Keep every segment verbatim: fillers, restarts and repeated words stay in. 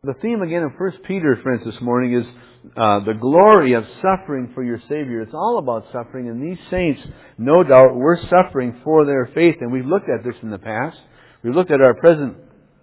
The theme again of First Peter, friends, this morning is uh, the glory of suffering for your Savior. It's all about suffering, and these saints, no doubt, were suffering for their faith, and we've looked at this in the past. We've looked at our present.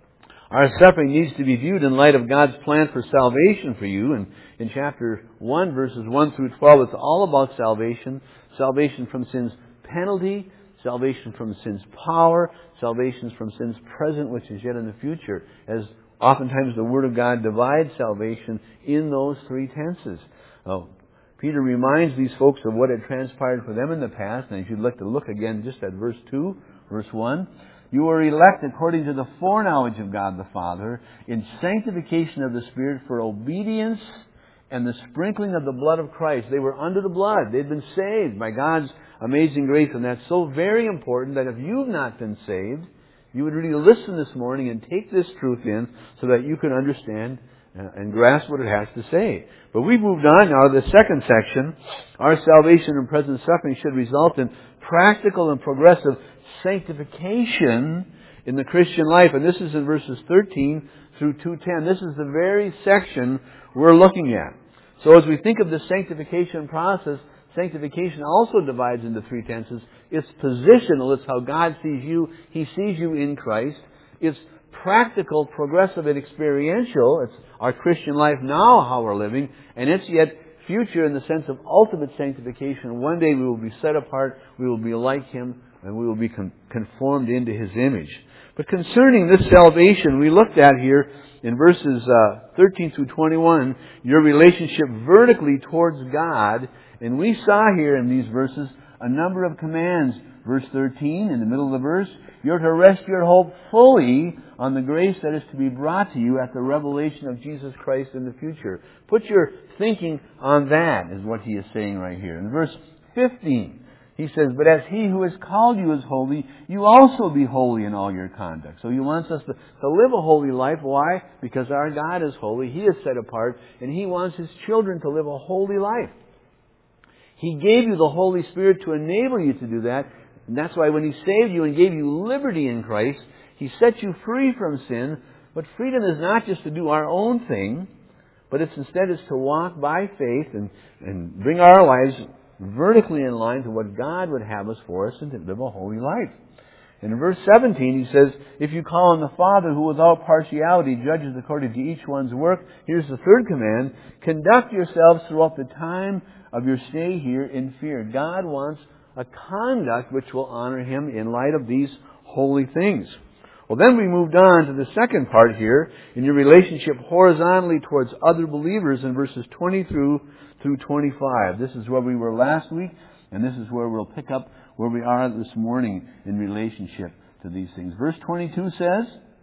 Our suffering needs to be viewed in light of God's plan for salvation for you. And in chapter one, verses one through twelve, it's all about salvation. Salvation from sin's penalty, salvation from sin's power, salvation from sin's present, which is yet in the future, as oftentimes the Word of God divides salvation in those three tenses. Oh, Peter reminds these folks of what had transpired for them in the past, and if you'd like to look again just at verse two, verse one, you were elect according to the foreknowledge of God the Father, in sanctification of the Spirit for obedience and the sprinkling of the blood of Christ. They were under the blood. They'd been saved by God's amazing grace, and that's so very important that if you've not been saved, you would really listen this morning and take this truth in so that you can understand and grasp what it has to say. But we've moved on now to the second section. Our salvation and present suffering should result in practical and progressive sanctification in the Christian life. And this is in verses thirteen through two ten. This is the very section we're looking at. So as we think of the sanctification process, sanctification also divides into three tenses. It's positional. It's how God sees you. He sees you in Christ. It's practical, progressive, and experiential. It's our Christian life now, how we're living. And it's yet future in the sense of ultimate sanctification. One day we will be set apart. We will be like Him. And we will be con- conformed into His image. But concerning this salvation, we looked at here in verses uh, thirteen through twenty-one, your relationship vertically towards God. And we saw here in these verses a number of commands. Verse thirteen, in the middle of the verse, you're to rest your hope fully on the grace that is to be brought to you at the revelation of Jesus Christ in the future. Put your thinking on that, is what he is saying right here. In verse fifteen, he says, but as He who has called you is holy, you also be holy in all your conduct. So He wants us to, to live a holy life. Why? Because our God is holy. He is set apart. And He wants His children to live a holy life. He gave you the Holy Spirit to enable you to do that. And that's why when He saved you and gave you liberty in Christ, He set you free from sin. But freedom is not just to do our own thing, but it's instead is to walk by faith and, and bring our lives vertically in line to what God would have us for us and to live a holy life. And in verse seventeen, he says, if you call on the Father who without partiality judges according to each one's work, here's the third command, conduct yourselves throughout the time of your stay here in fear. God wants a conduct which will honor Him in light of these holy things. Well, then we moved on to the second part here, in your relationship horizontally towards other believers in verses twenty through through twenty-five. This is where we were last week, and this is where we'll pick up where we are this morning in relationship to these things. Verse twenty-two says,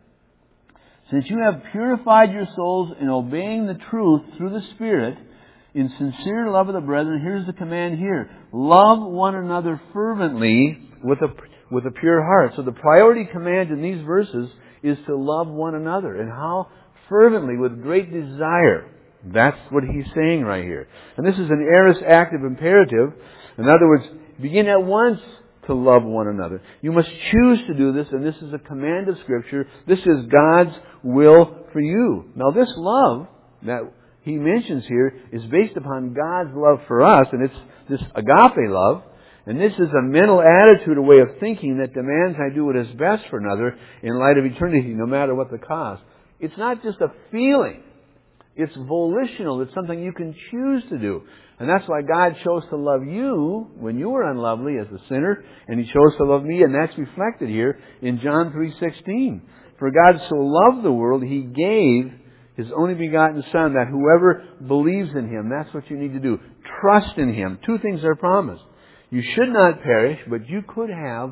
since you have purified your souls in obeying the truth through the Spirit, in sincere love of the brethren, here's the command here, love one another fervently with a with a pure heart. So the priority command in these verses is to love one another. And how fervently, with great desire. That's what he's saying right here. And this is an aorist active imperative. In other words, begin at once to love one another. You must choose to do this, and this is a command of Scripture. This is God's will for you. Now this love that he mentions here is based upon God's love for us, and it's this agape love. And this is a mental attitude, a way of thinking that demands I do what is best for another in light of eternity, no matter what the cost. It's not just a feeling. It's volitional. It's something you can choose to do. And that's why God chose to love you when you were unlovely as a sinner, and He chose to love me, and that's reflected here in John three sixteen. For God so loved the world, He gave His only begotten Son, that whoever believes in Him, that's what you need to do. Trust in Him. Two things are promised. You should not perish, but you could have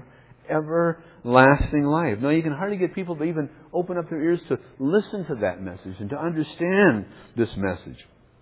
everlasting life. Now, you can hardly get people to even open up their ears to listen to that message and to understand this message.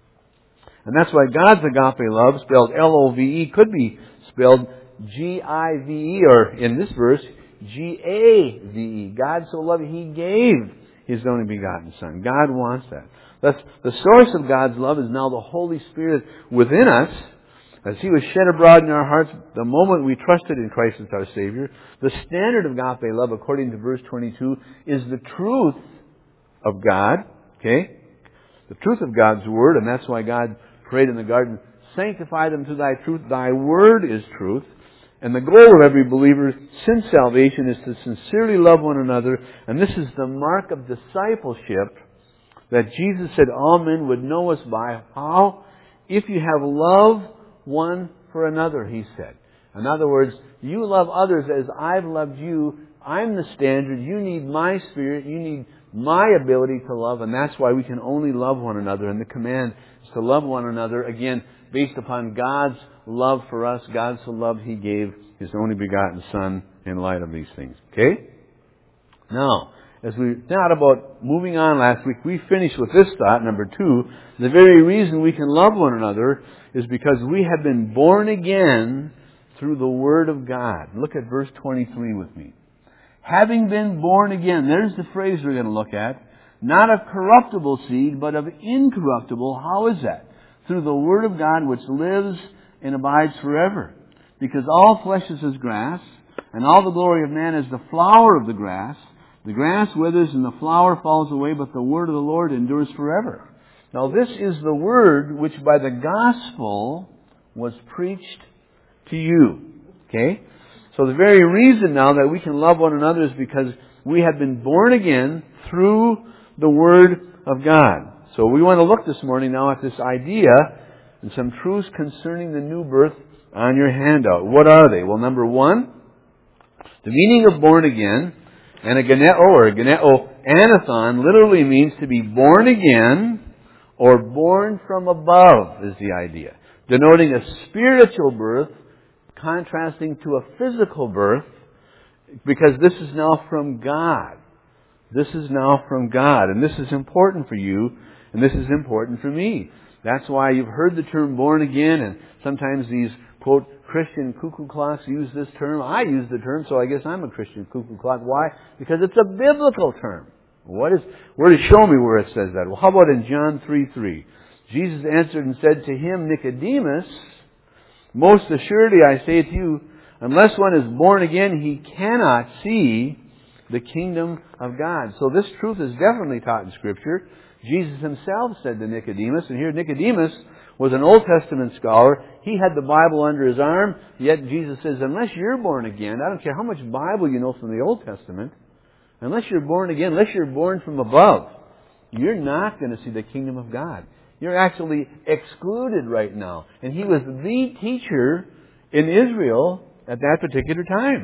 And that's why God's agape love, spelled L O V E, could be spelled G I V E, or in this verse, G A V E. God so loved, He gave His only begotten Son. God wants that. Thus, the source of God's love is now the Holy Spirit within us, as He was shed abroad in our hearts the moment we trusted in Christ as our Savior. The standard of agape love, according to verse twenty-two, is the truth of God. Okay? The truth of God's Word, and that's why God prayed in the garden, sanctify them through thy truth. Thy Word is truth. And the goal of every believer since salvation is to sincerely love one another. And this is the mark of discipleship that Jesus said all men would know us by. How? If you have love one for another, He said. In other words, you love others as I've loved you. I'm the standard. You need my Spirit. You need my ability to love. And that's why we can only love one another. And the command is to love one another, again, based upon God's love for us. God so loved He gave His only begotten Son in light of these things. Okay? Now, as we thought about moving on last week, we finished with this thought, number two. The very reason we can love one another is because we have been born again through the Word of God. Look at verse twenty-three with me. Having been born again, there's the phrase we're going to look at. Not of corruptible seed, but of incorruptible. How is that? Through the Word of God which lives and abides forever. Because all flesh is as grass, and all the glory of man is the flower of the grass. The grass withers and the flower falls away, but the word of the Lord endures forever. Now this is the word which by the gospel was preached to you. Okay? So the very reason now that we can love one another is because we have been born again through the Word of God. So we want to look this morning now at this idea and some truths concerning the new birth on your handout. What are they? Well, number one, the meaning of born again, and a geneo or a geneo anathon literally means to be born again or born from above is the idea. Denoting a spiritual birth, contrasting to a physical birth, because this is now from God. This is now from God. And this is important for you, and this is important for me. That's why you've heard the term born again, and sometimes these, quote, Christian cuckoo clocks use this term. I use the term, so I guess I'm a Christian cuckoo clock. Why? Because it's a biblical term. What is, where to show me where it says that? Well, how about in John three three? Jesus answered and said to him, Nicodemus, most assuredly I say to you, unless one is born again, he cannot see the kingdom of God. So this truth is definitely taught in Scripture. Jesus Himself said to Nicodemus, and here Nicodemus was an Old Testament scholar. He had the Bible under his arm, yet Jesus says, unless you're born again, I don't care how much Bible you know from the Old Testament, unless you're born again, unless you're born from above, you're not going to see the kingdom of God. You're actually excluded right now. And he was the teacher in Israel at that particular time.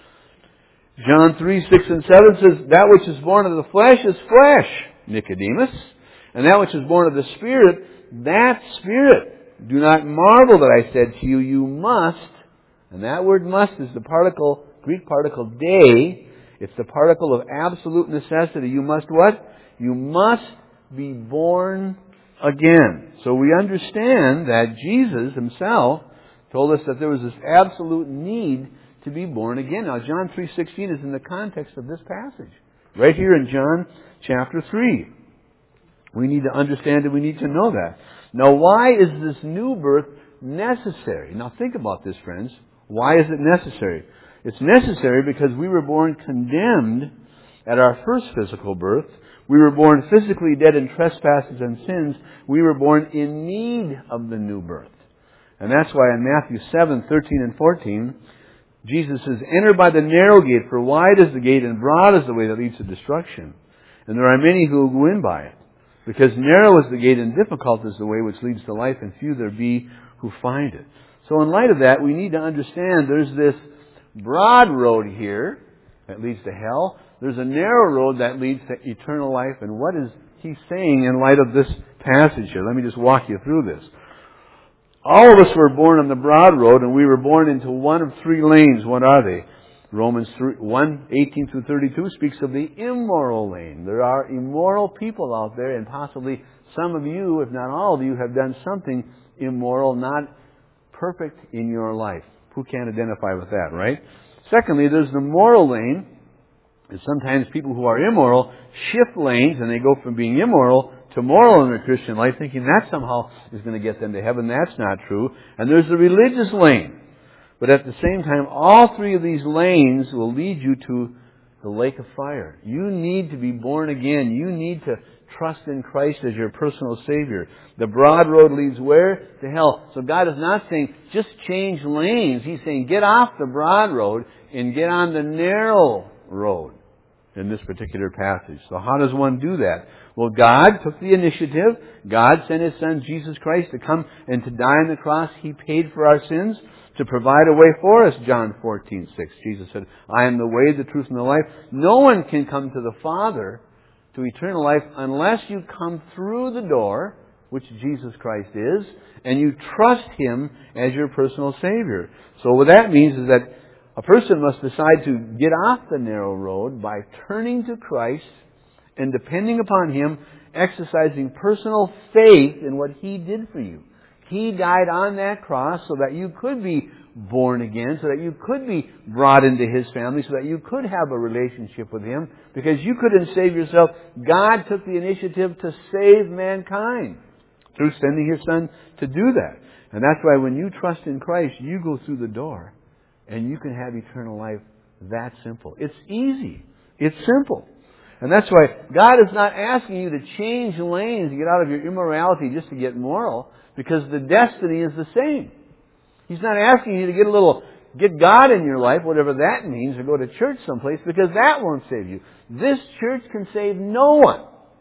John three, six, and seven says, that which is born of the flesh is flesh, Nicodemus. And that which is born of the Spirit, that Spirit. Do not marvel that I said to you, you must. And that word must is the particle, Greek particle de. It's the particle of absolute necessity. You must what? You must be born again. So we understand that Jesus Himself told us that there was this absolute need to be born again. Now John three sixteen is in the context of this passage. Right here in John chapter three. We need to understand and we need to know that. Now why is this new birth necessary? Now think about this, friends. Why is it necessary? It's necessary because we were born condemned at our first physical birth. We were born physically dead in trespasses and sins. We were born in need of the new birth. And that's why in Matthew seven, thirteen and fourteen, Jesus says, enter by the narrow gate, for wide is the gate and broad is the way that leads to destruction. And there are many who will go in by it. Because narrow is the gate and difficult is the way which leads to life, and few there be who find it. So in light of that, we need to understand there's this broad road here that leads to hell. There's a narrow road that leads to eternal life. And what is he saying in light of this passage here? Let me just walk you through this. All of us were born on the broad road, and we were born into one of three lanes. What are they? Romans one, eighteen through thirty-two speaks of the immoral lane. There are immoral people out there, and possibly some of you, if not all of you, have done something immoral, not perfect in your life. Who can't identify with that, right? Secondly, there's the moral lane. And sometimes people who are immoral shift lanes, and they go from being immoral to moral in their Christian life, thinking that somehow is going to get them to heaven. That's not true. And there's the religious lane. But at the same time, all three of these lanes will lead you to the lake of fire. You need to be born again. You need to trust in Christ as your personal Savior. The broad road leads where? To hell. So God is not saying, just change lanes. He's saying, get off the broad road and get on the narrow road in this particular passage. So how does one do that? Well, God took the initiative. God sent His Son, Jesus Christ, to come and to die on the cross. He paid for our sins to provide a way for us, John fourteen six. Jesus said, I am the way, the truth, and the life. No one can come to the Father, to eternal life, unless you come through the door, which Jesus Christ is, and you trust Him as your personal Savior. So what that means is that a person must decide to get off the narrow road by turning to Christ and depending upon Him, exercising personal faith in what He did for you. He died on that cross so that you could be born again, so that you could be brought into His family, so that you could have a relationship with Him, because you couldn't save yourself. God took the initiative to save mankind through sending His Son to do that. And that's why when you trust in Christ, you go through the door and you can have eternal life. That simple. It's easy. It's simple. And that's why God is not asking you to change lanes and get out of your immorality just to get moral, because the destiny is the same. He's not asking you to get a little, get God in your life, whatever that means, or go to church someplace, because that won't save you. This church can save no one.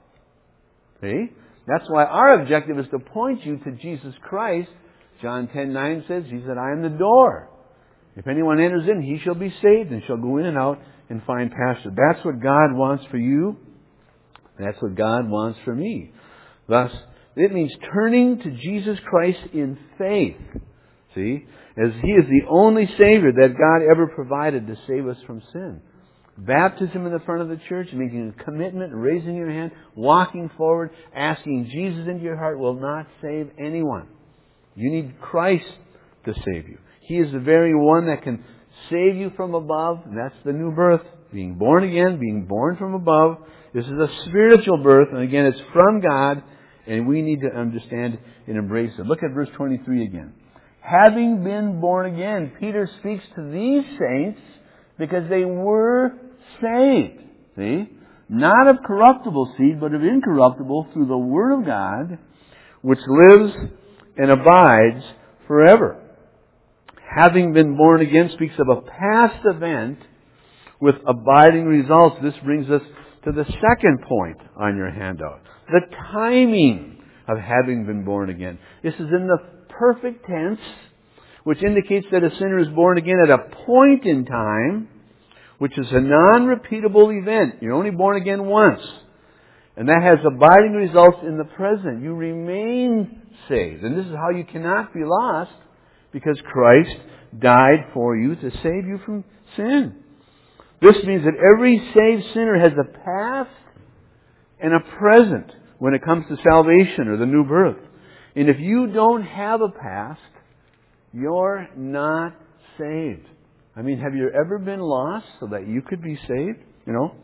See? That's why our objective is to point you to Jesus Christ. John ten nine says, He said, I am the door. If anyone enters in, he shall be saved and shall go in and out and find pasture. That's what God wants for you. That's what God wants for me. Thus, it means turning to Jesus Christ in faith. See? As He is the only Savior that God ever provided to save us from sin. Baptism in the front of the church, making a commitment, raising your hand, walking forward, asking Jesus into your heart will not save anyone. You need Christ to save you. He is the very one that can save you from above, and that's the new birth. Being born again, being born from above. This is a spiritual birth, and again, it's from God, and we need to understand and embrace it. Look at verse twenty-three again. Having been born again, Peter speaks to these saints because they were saved. See? Not of corruptible seed, but of incorruptible through the Word of God, which lives and abides forever. Having been born again speaks of a past event with abiding results. This brings us to the second point on your handout. The timing of having been born again. This is in the perfect tense, which indicates that a sinner is born again at a point in time, which is a non-repeatable event. You're only born again once. And that has abiding results in the present. You remain saved. And this is how you cannot be lost, because Christ died for you to save you from sin. This means that every saved sinner has a past and a present when it comes to salvation or the new birth. And if you don't have a past, you're not saved. I mean, have you ever been lost so that you could be saved? You know?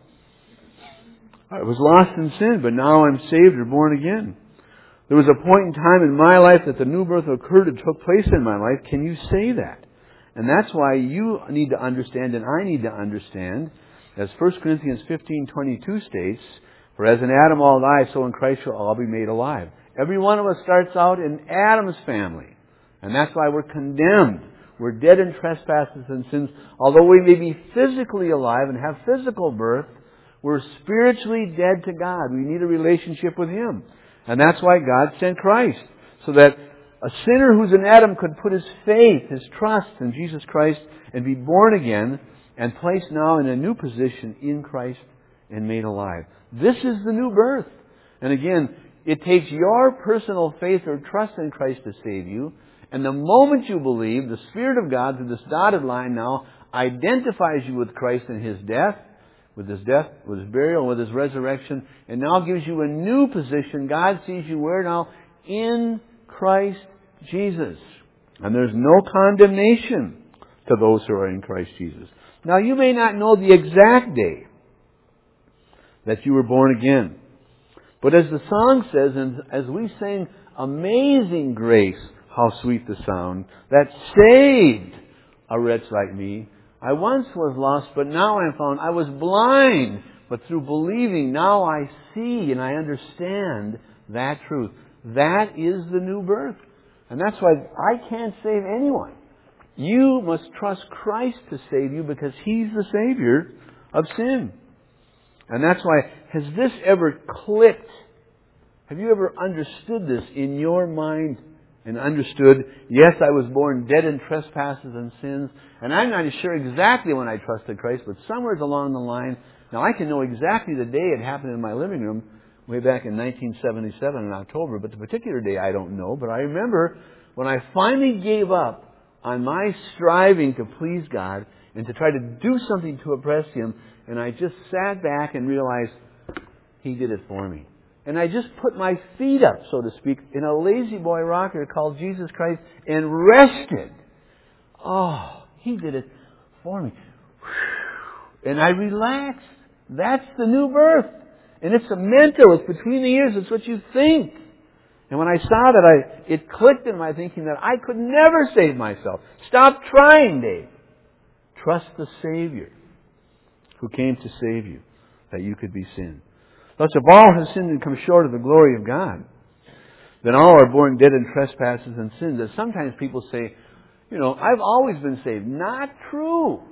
I was lost in sin, but now I'm saved or born again. There was a point in time in my life that the new birth occurred and took place in my life. Can you say that? And that's why you need to understand, and I need to understand, as First Corinthians fifteen twenty-two states, for as in Adam all die, so in Christ shall all be made alive. Every one of us starts out in Adam's family. And that's why we're condemned. We're dead in trespasses and sins. Although we may be physically alive and have physical birth, we're spiritually dead to God. We need a relationship with Him. And that's why God sent Christ. So that a sinner who's in Adam could put his faith, his trust in Jesus Christ and be born again and placed now in a new position in Christ and made alive. This is the new birth. And again, it takes your personal faith or trust in Christ to save you. And the moment you believe, the Spirit of God, through this dotted line now, identifies you with Christ and His death, with His death, with His burial, with His resurrection, and now gives you a new position. God sees you where now? In Christ Jesus. And there's no condemnation to those who are in Christ Jesus. Now, you may not know the exact day that you were born again. But as the song says, and as we sing, Amazing Grace, how sweet the sound, that saved a wretch like me. I once was lost, but now I am found. I was blind, but through believing now I see and I understand that truth. That is the new birth. And that's why I can't save anyone. You must trust Christ to save you because He's the Savior of sin. And that's why, has this ever clicked? Have you ever understood this in your mind and understood, yes, I was born dead in trespasses and sins, and I'm not sure exactly when I trusted Christ, but somewhere along the line, now I can know exactly the day it happened in my living room way back in nineteen seventy-seven in October, but the particular day I don't know, but I remember when I finally gave up on my striving to please God and to try to do something to impress Him, and I just sat back and realized He did it for me. And I just put my feet up, so to speak, in a lazy boy rocker called Jesus Christ and rested. Oh, He did it for me. And I relaxed. That's the new birth. And it's a mental, it's between the ears, it's what you think. And when I saw that, I it clicked in my thinking that I could never save myself. Stop trying, Dave. Trust the Savior who came to save you, that you could be sin. Thus, if all have sinned and come short of the glory of God, then all are born dead in trespasses and sins. As sometimes people say, you know, I've always been saved. Not true.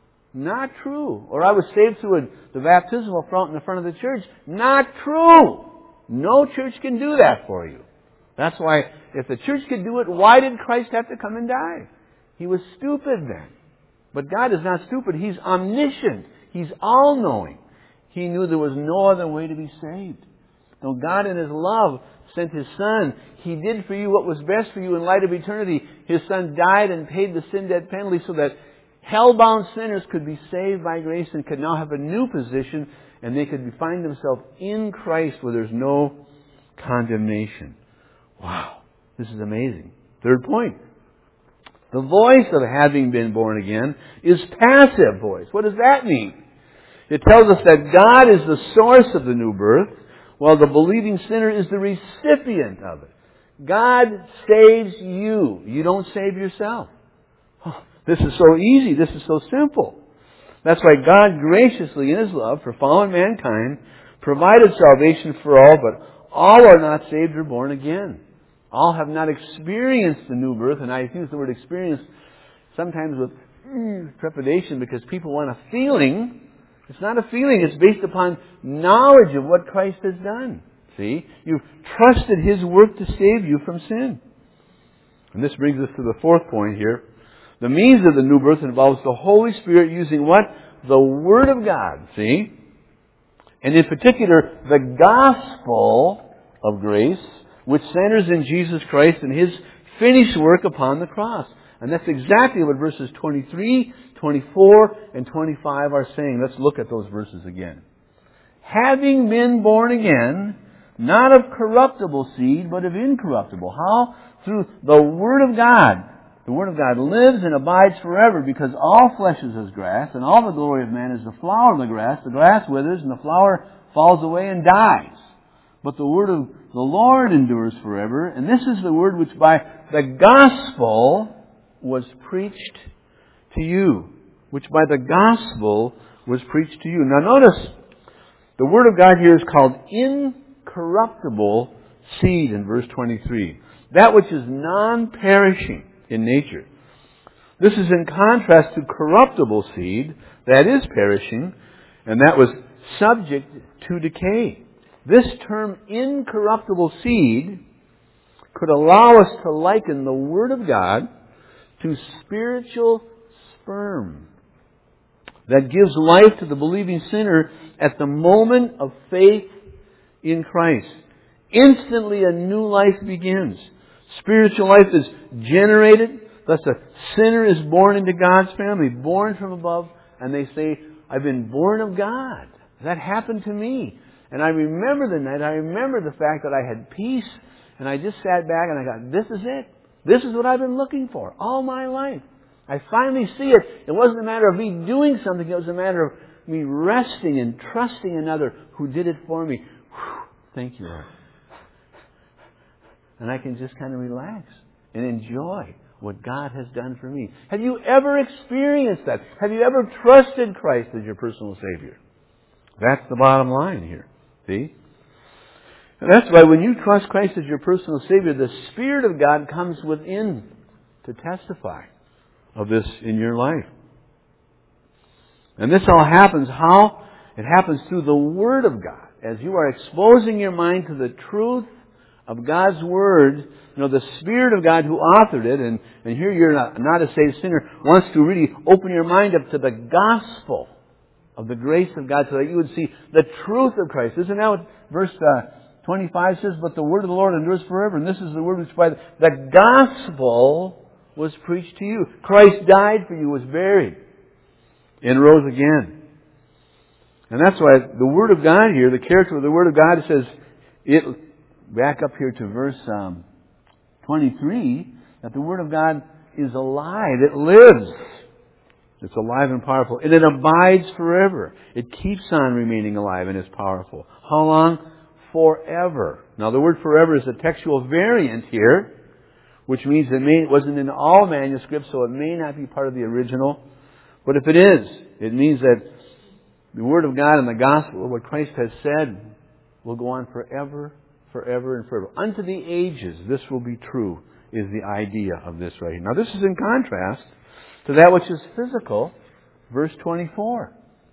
Not true. Or I was saved through a, the baptismal font in the front of the church. Not true. No church can do that for you. That's why, if the church could do it, why did Christ have to come and die? He was stupid then. But God is not stupid. He's omniscient. He's all-knowing. He knew there was no other way to be saved. No, God in His love sent His Son. He did for you what was best for you in light of eternity. His Son died and paid the sin debt penalty so that hell-bound sinners could be saved by grace and could now have a new position, and they could find themselves in Christ where there's no condemnation. Wow, this is amazing. Third point. The voice of having been born again is passive voice. What does that mean? It tells us that God is the source of the new birth, while the believing sinner is the recipient of it. God saves you. You don't save yourself. Oh, this is so easy. This is so simple. That's why God graciously, in His love for fallen mankind, provided salvation for all, but all are not saved or born again. All have not experienced the new birth, and I use the word experience sometimes with mm, trepidation because people want a feeling. It's not a feeling. It's based upon knowledge of what Christ has done. See? You've trusted His work to save you from sin. And this brings us to the fourth point here. The means of the new birth involves the Holy Spirit using what? The Word of God. See? And in particular, the gospel of grace, which centers in Jesus Christ and His finished work upon the cross. And that's exactly what verses twenty-three, twenty-four, and twenty-five are saying. Let's look at those verses again. Having been born again, not of corruptible seed, but of incorruptible. How? Through the Word of God. The Word of God lives and abides forever, because all flesh is as grass, and all the glory of man is the flower of the grass. The grass withers, and the flower falls away and dies. But the Word of the Lord endures forever. And this is the Word which by the gospel was preached to you. Which by the gospel was preached to you. Now notice, the Word of God here is called incorruptible seed in verse twenty-three. That which is non-perishing in nature. This is in contrast to corruptible seed, that is perishing, and that was subject to decay. This term, incorruptible seed, could allow us to liken the Word of God to spiritual sperm that gives life to the believing sinner at the moment of faith in Christ. Instantly a new life begins. Spiritual life is generated. Thus a sinner is born into God's family, born from above, and they say, I've been born of God. That happened to me. And I remember the night, I remember the fact that I had peace, and I just sat back and I got, this is it. This is what I've been looking for all my life. I finally see it. It wasn't a matter of me doing something. It was a matter of me resting and trusting another who did it for me. Whew, thank you, Lord. And I can just kind of relax and enjoy what God has done for me. Have you ever experienced that? Have you ever trusted Christ as your personal Savior? That's the bottom line here. See? And that's why when you trust Christ as your personal Savior, the Spirit of God comes within to testify of this in your life. And this all happens how? It happens through the Word of God. As you are exposing your mind to the truth of God's Word, you know, the Spirit of God who authored it, and, and here you're not, not a saved sinner, wants to really open your mind up to the gospel of the grace of God so that you would see the truth of Christ. Isn't that what verse uh, twenty-five says? But the word of the Lord endures forever. And this is the word which by the, the gospel was preached to you. Christ died for you, was buried, and rose again. And that's why the Word of God here, the character of the Word of God, says, it, back up here to verse um, twenty-three, that the Word of God is alive. It lives. It's alive and powerful. And it abides forever. It keeps on remaining alive and is powerful. How long? Forever. Now the word forever is a textual variant here, which means it, may, it wasn't in all manuscripts, so it may not be part of the original. But if it is, it means that the Word of God and the Gospel, what Christ has said, will go on forever, forever, and forever. Unto the ages, this will be true, is the idea of this right here. Now this is in contrast to that which is physical, verse twenty-four.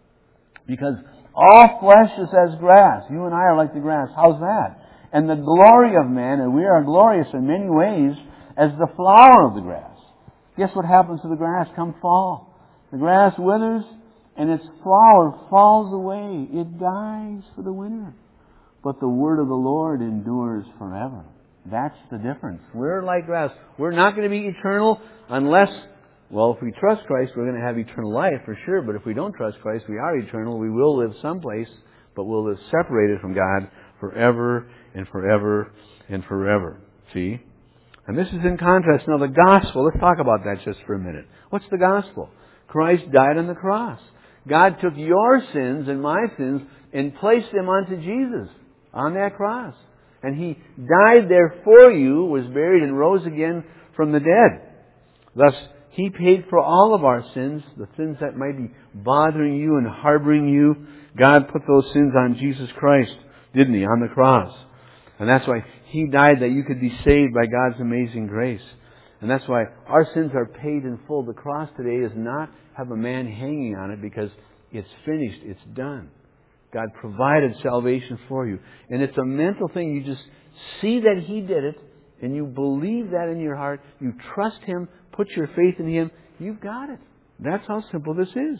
Because all flesh is as grass. You and I are like the grass. How's that? And the glory of man, and we are glorious in many ways, as the flower of the grass. Guess what happens to the grass come fall? The grass withers, and its flower falls away. It dies for the winter. But the word of the Lord endures forever. That's the difference. We're like grass. We're not going to be eternal unless, well, if we trust Christ, we're going to have eternal life for sure. But if we don't trust Christ, we are eternal. We will live someplace, but we'll live separated from God forever and forever and forever. See? And this is in contrast. Now the gospel, let's talk about that just for a minute. What's the gospel? Christ died on the cross. God took your sins and my sins and placed them onto Jesus on that cross. And He died there for you, was buried, and rose again from the dead. Thus, He paid for all of our sins, the sins that might be bothering you and harboring you. God put those sins on Jesus Christ, didn't He, on the cross. And that's why He died, that you could be saved by God's amazing grace. And that's why our sins are paid in full. The cross today does not have a man hanging on it because it's finished. It's done. God provided salvation for you. And it's a mental thing. You just see that He did it and you believe that in your heart. You trust Him. Put your faith in Him. You've got it. That's how simple this is.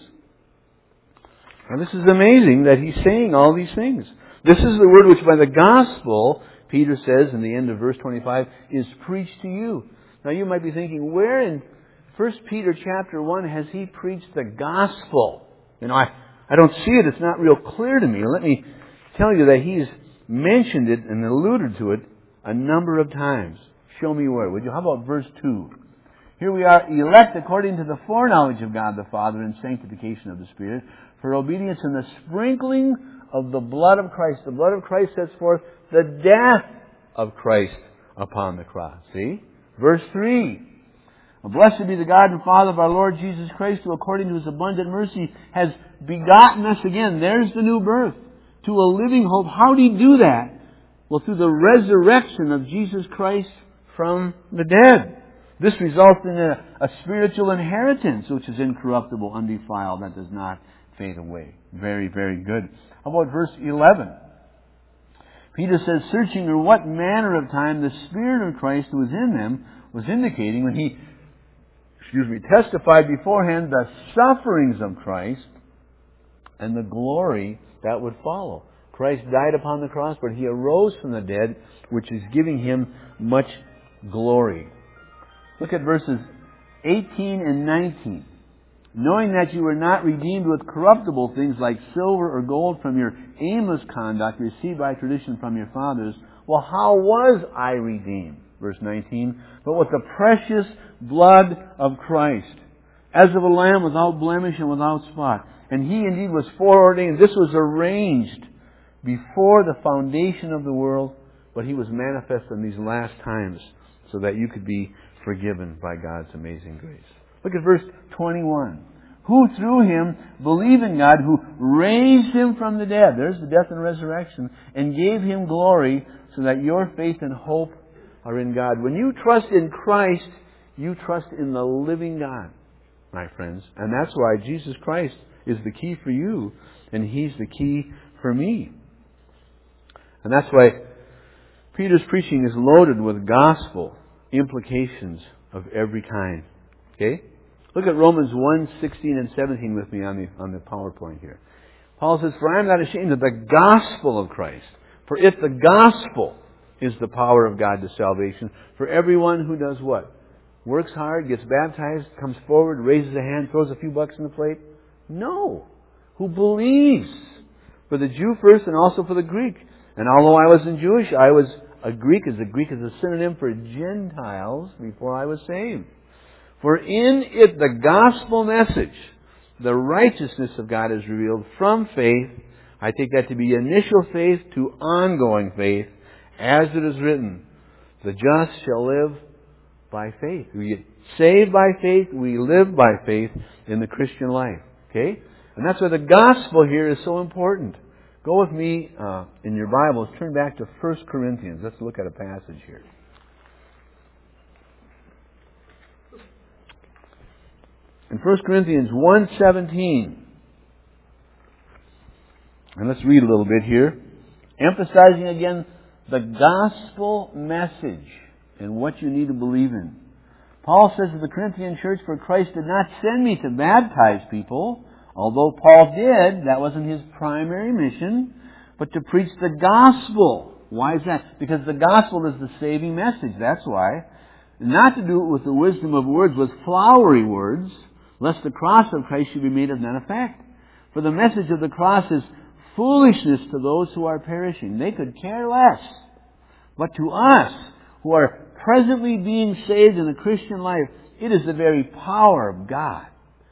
Now this is amazing that He's saying all these things. This is the word which by the gospel, Peter says in the end of verse twenty-five, is preached to you. Now you might be thinking, where in First Peter chapter one has he preached the gospel? You know, I, I don't see it. It's not real clear to me. Let me tell you that he's mentioned it and alluded to it a number of times. Show me where, would you? How about verse two? Here we are, elect according to the foreknowledge of God the Father and sanctification of the Spirit, for obedience in the sprinkling of the blood of Christ. The blood of Christ sets forth the death of Christ upon the cross. See? Verse three. Blessed be the God and Father of our Lord Jesus Christ, who according to His abundant mercy has begotten us again. There's the new birth. To a living hope. How did He do that? Well, through the resurrection of Jesus Christ from the dead. This results in a, a spiritual inheritance which is incorruptible, undefiled, that does not fade away. Very, very good. How about verse eleven? Peter says, searching or what manner of time the Spirit of Christ who was in them was indicating when He, excuse me, testified beforehand the sufferings of Christ and the glory that would follow. Christ died upon the cross, but He arose from the dead, which is giving Him much glory. Look at verses eighteen and nineteen. Knowing that you were not redeemed with corruptible things like silver or gold from your aimless conduct received by tradition from your fathers. Well, how was I redeemed? Verse nineteen. But with the precious blood of Christ, as of a lamb without blemish and without spot. And He indeed was foreordained. This was arranged before the foundation of the world, but He was manifest in these last times so that you could be forgiven by God's amazing grace. Look at verse twenty-one. Who through Him believe in God, who raised Him from the dead. There's the death and resurrection. And gave Him glory, so that your faith and hope are in God. When you trust in Christ, you trust in the living God, my friends. And that's why Jesus Christ is the key for you, and He's the key for me. And that's why Peter's preaching is loaded with gospel implications of every kind. Okay? Look at Romans one, sixteen and seventeen with me on the, on the PowerPoint here. Paul says, "For I am not ashamed of the gospel of Christ. For if the gospel is the power of God to salvation for everyone who does what? Works hard, gets baptized, comes forward, raises a hand, throws a few bucks in the plate? No. Who believes. For the Jew first and also for the Greek. And although I wasn't Jewish, I was a Greek, as a Greek is a synonym for Gentiles before I was saved. For in it the gospel message, the righteousness of God is revealed from faith. I take that to be initial faith to ongoing faith, as it is written, the just shall live by faith. We get saved by faith, we live by faith in the Christian life. Okay? And that's why the gospel here is so important. Go with me uh, in your Bibles, turn back to First Corinthians. Let's look at a passage here. In First Corinthians one seventeen, and let's read a little bit here, emphasizing again the gospel message and what you need to believe in. Paul says to the Corinthian church, "For Christ did not send me to baptize people, although Paul did, that wasn't his primary mission, but to preach the gospel." Why is that? Because the gospel is the saving message. That's why. Not to do it with the wisdom of words, with flowery words, lest the cross of Christ should be made of none effect. For the message of the cross is foolishness to those who are perishing. They could care less. But to us, who are presently being saved in the Christian life, it is the very power of God.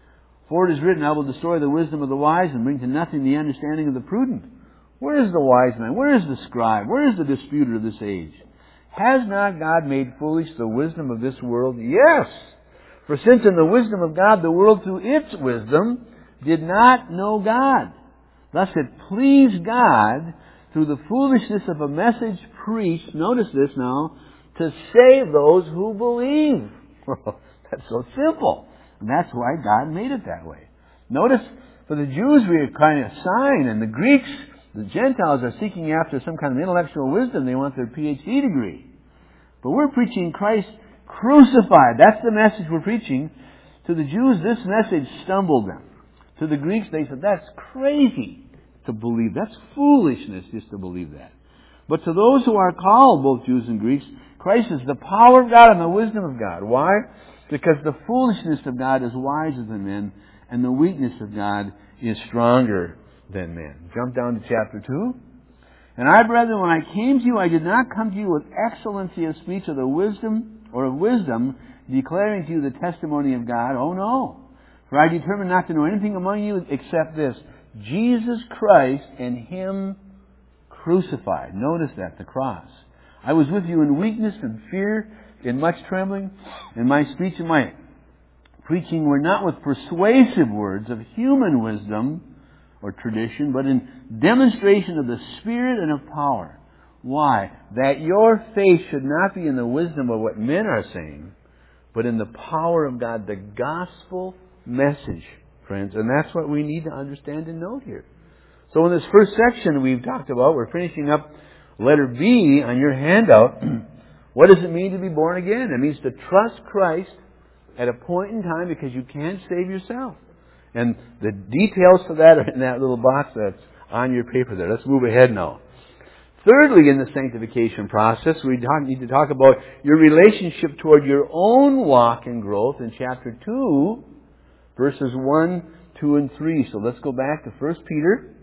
For it is written, "I will destroy the wisdom of the wise and bring to nothing the understanding of the prudent." Where is the wise man? Where is the scribe? Where is the disputer of this age? Has not God made foolish the wisdom of this world? Yes! For since in the wisdom of God, the world through its wisdom did not know God. Thus it pleased God through the foolishness of a message preached, notice this now, to save those who believe. Well, that's so simple. And that's why God made it that way. Notice, for the Jews we have kind of a sign, and the Greeks, the Gentiles are seeking after some kind of intellectual wisdom. They want their P H D degree. But we're preaching Christ crucified. That's the message we're preaching. To the Jews, this message stumbled them. To the Greeks, they said, that's crazy to believe. That's foolishness just to believe that. But to those who are called, both Jews and Greeks, Christ is the power of God and the wisdom of God. Why? Because the foolishness of God is wiser than men, and the weakness of God is stronger than men. Jump down to chapter two. "And I, brethren, when I came to you, I did not come to you with excellency of speech or the wisdom or of wisdom, declaring to you the testimony of God. Oh no! For I determined not to know anything among you except this, Jesus Christ and Him crucified." Notice that, the cross. "I was with you in weakness and fear, in much trembling, and my speech and my preaching were not with persuasive words of human wisdom or tradition, but in demonstration of the Spirit and of power." Why? That your faith should not be in the wisdom of what men are saying, but in the power of God, the gospel message, friends. And that's what we need to understand and note here. So in this first section we've talked about, we're finishing up letter B on your handout. What does it mean to be born again? It means to trust Christ at a point in time because you can't save yourself. And the details to that are in that little box that's on your paper there. Let's move ahead now. Thirdly, in the sanctification process, we need to talk about your relationship toward your own walk and growth in chapter two, verses one, two, and three. So let's go back to First Peter,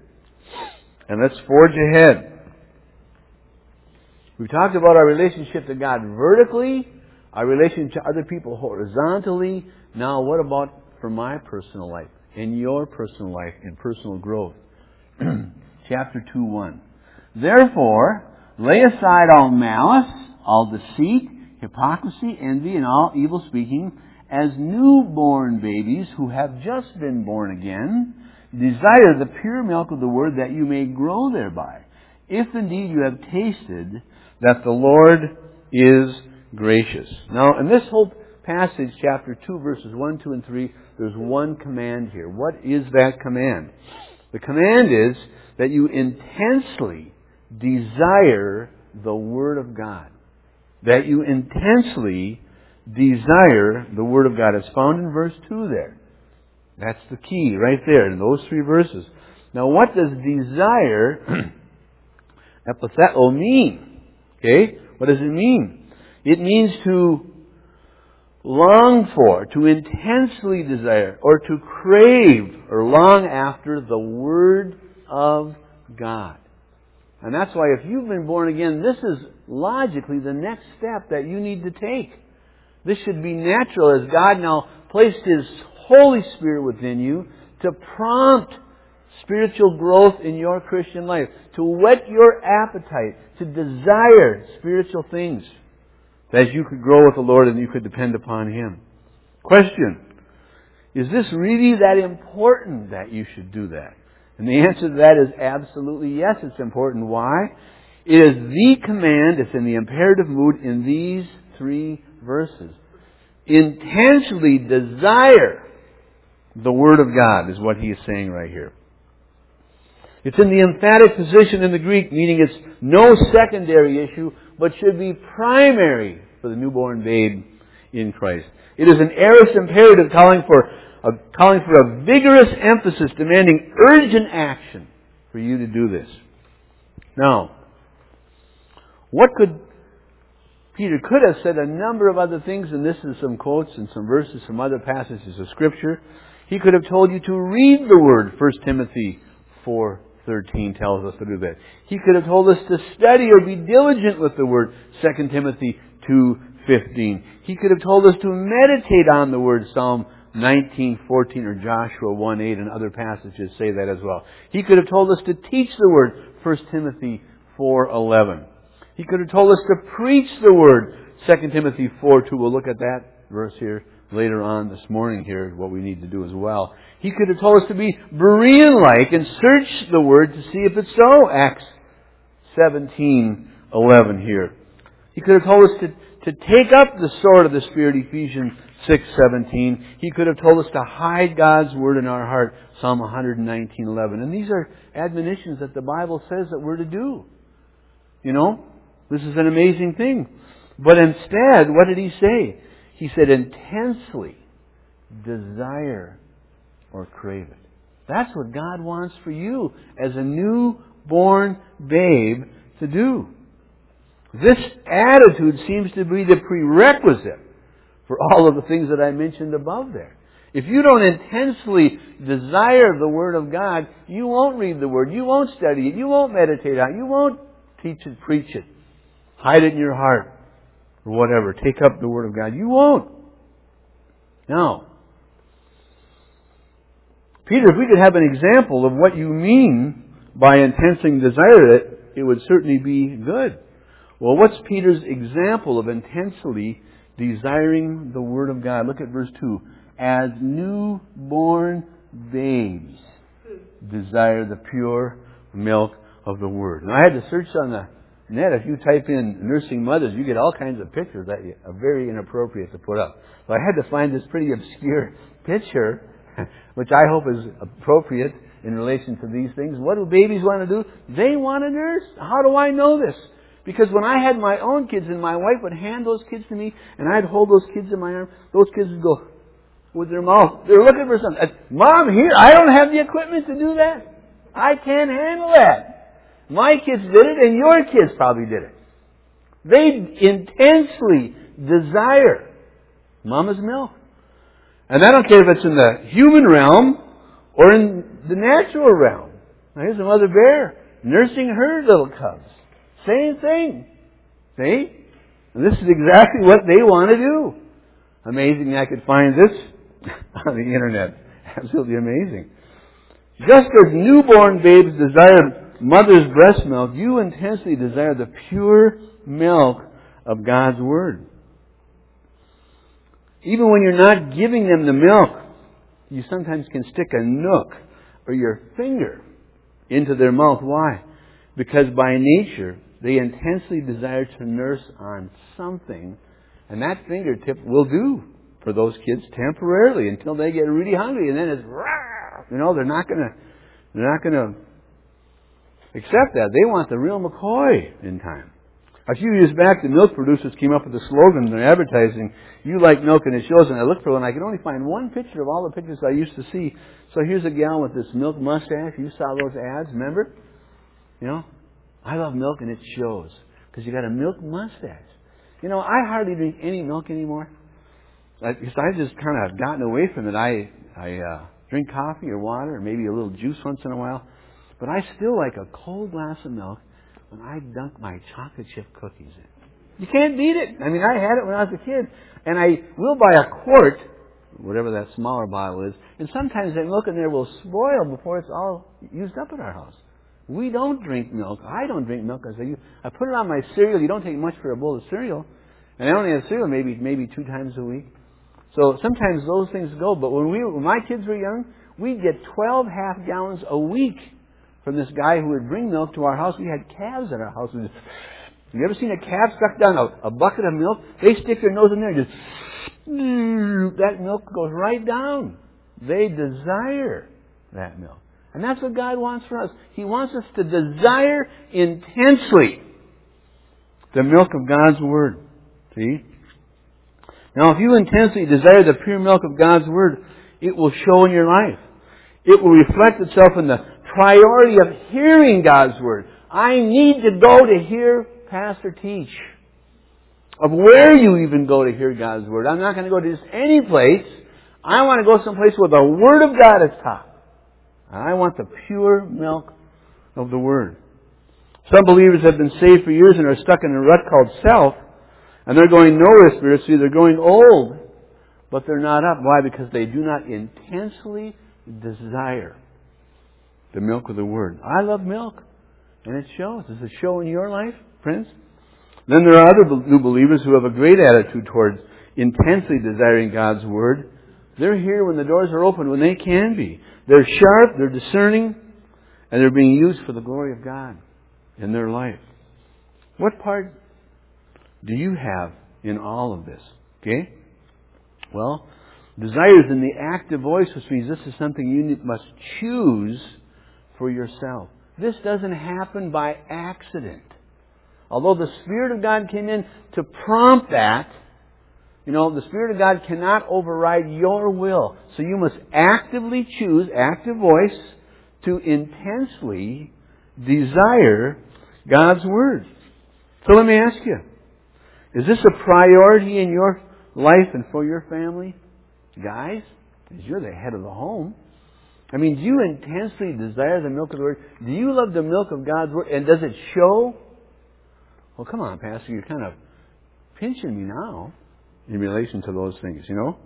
and let's forge ahead. We've talked about our relationship to God vertically, our relationship to other people horizontally. Now, what about for my personal life, in your personal life, in personal growth? Chapter two, one. "Therefore, lay aside all malice, all deceit, hypocrisy, envy, and all evil speaking, as newborn babies who have just been born again, desire the pure milk of the word that you may grow thereby, if indeed you have tasted that the Lord is gracious. Now, in this whole passage, chapter two, verses one, two, and three, there's one command here. What is that command? The command is that you intensely desire the Word of God. That you intensely desire the Word of God. It's found in verse two there. That's the key right there in those three verses. Now, what does desire, epitheo, mean? Okay? What does it mean? It means to long for, to intensely desire, or to crave or long after the Word of God. And that's why if you've been born again, this is logically the next step that you need to take. This should be natural as God now placed His Holy Spirit within you to prompt spiritual growth in your Christian life, to whet your appetite, to desire spiritual things, as you could grow with the Lord and you could depend upon Him. Question: is this really that important that you should do that? And the answer to that is absolutely yes, it's important. Why? It is the command, it's in the imperative mood in these three verses. Intensely desire the Word of God is what he is saying right here. It's in the emphatic position in the Greek, meaning it's no secondary issue, but should be primary for the newborn babe in Christ. It is an aorist imperative calling for a, calling for a vigorous emphasis, demanding urgent action for you to do this. Now, what could Peter could have said a number of other things, and this is some quotes and some verses from other passages of Scripture. He could have told you to read the Word. First Timothy four thirteen tells us to do that. He could have told us to study or be diligent with the Word. Second Timothy two fifteen. He could have told us to meditate on the Word. Psalm nineteen fourteen or Joshua one eight and other passages say that as well. He could have told us to teach the Word. First Timothy four eleven. He could have told us to preach the Word. Second Timothy four two. We'll look at that verse here later on this morning here, what we need to do as well. He could have told us to be Berean-like and search the Word to see if it's so. Acts seventeen eleven here. He could have told us to, to take up the sword of the Spirit, Ephesians six seventeen. He could have told us to hide God's Word in our heart, Psalm one nineteen eleven. And these are admonitions that the Bible says that we're to do. You know, this is an amazing thing. But instead, what did he say? He said, intensely desire or crave it. That's what God wants for you as a newborn babe to do. This attitude seems to be the prerequisite for all of the things that I mentioned above there. If you don't intensely desire the Word of God, you won't read the Word, you won't study it, you won't meditate on it, you won't teach it, preach it, hide it in your heart, or whatever. Take up the Word of God. You won't. Now, Peter, if we could have an example of what you mean by intensely desire it, it would certainly be good. Well, what's Peter's example of intensely desiring the Word of God? Look at verse two. As newborn babes desire the pure milk of the Word. Now, I had to search on the net. If you type in nursing mothers, you get all kinds of pictures that are very inappropriate to put up. So I had to find this pretty obscure picture, which I hope is appropriate in relation to these things. What do babies want to do? They want to nurse. How do I know this? Because when I had my own kids and my wife would hand those kids to me and I'd hold those kids in my arm, those kids would go with their mouth. They're looking for something. Mom, here, I don't have the equipment to do that. I can't handle that. My kids did it and your kids probably did it. They intensely desire Mama's milk. And I don't care if it's in the human realm or in the natural realm. Now here's a mother bear nursing her little cubs. Same thing. See? And this is exactly what they want to do. Amazing I could find this on the internet. Absolutely amazing. Just as newborn babes desire mother's breast milk, you intensely desire the pure milk of God's Word. Even when you're not giving them the milk, you sometimes can stick a nook or your finger into their mouth. Why? Because by nature, they intensely desire to nurse on something, and that fingertip will do for those kids temporarily until they get really hungry, and then it's, you know, they're not gonna, they're not gonna accept that. They want the real McCoy in time. A few years back, the milk producers came up with a slogan in their advertising, "You like milk," and it shows. And I looked for one. I could only find one picture of all the pictures I used to see. So here's a gal with this milk mustache. You saw those ads, remember? You know, I love milk, and it shows because you got a milk mustache. You know, I hardly drink any milk anymore. Because I've just kind of gotten away from it. I I uh, drink coffee or water or maybe a little juice once in a while. But I still like a cold glass of milk when I dunk my chocolate chip cookies in. You can't beat it. I mean, I had it when I was a kid. And I will buy a quart, whatever that smaller bottle is, and sometimes that milk in there will spoil before it's all used up at our house. We don't drink milk. I don't drink milk. I say, I put it on my cereal. You don't take much for a bowl of cereal. And I only have cereal maybe maybe two times a week. So sometimes those things go. But when we when my kids were young, we'd get twelve half gallons a week from this guy who would bring milk to our house. We had calves at our house. Just, you ever seen a calf suck down a, a bucket of milk? They stick their nose in there and just, that milk goes right down. They desire that milk. And that's what God wants for us. He wants us to desire intensely the milk of God's Word. See? Now, if you intensely desire the pure milk of God's Word, it will show in your life. It will reflect itself in the priority of hearing God's Word. I need to go to hear Pastor teach. Of where you even go to hear God's Word. I'm not going to go to just any place. I want to go someplace where the Word of God is taught. I want the pure milk of the Word. Some believers have been saved for years and are stuck in a rut called self. And they're going nowhere spiritually. They're going old. But they're not up. Why? Because they do not intensely desire the milk of the Word. I love milk. And it shows. Does it show in your life, friends? Then there are other new believers who have a great attitude towards intensely desiring God's Word. They're here when the doors are open, when they can be. They're sharp, they're discerning, and they're being used for the glory of God in their life. What part do you have in all of this? Okay? Well, desire is in the active voice, which means this is something you must choose for yourself. This doesn't happen by accident. Although the Spirit of God came in to prompt that, you know, the Spirit of God cannot override your will. So you must actively choose, active voice, to intensely desire God's Word. So let me ask you, is this a priority in your life and for your family? Guys, because you're the head of the home. I mean, do you intensely desire the milk of the Word? Do you love the milk of God's Word? And does it show? Well, come on, Pastor, you're kind of pinching me now in relation to those things, you know?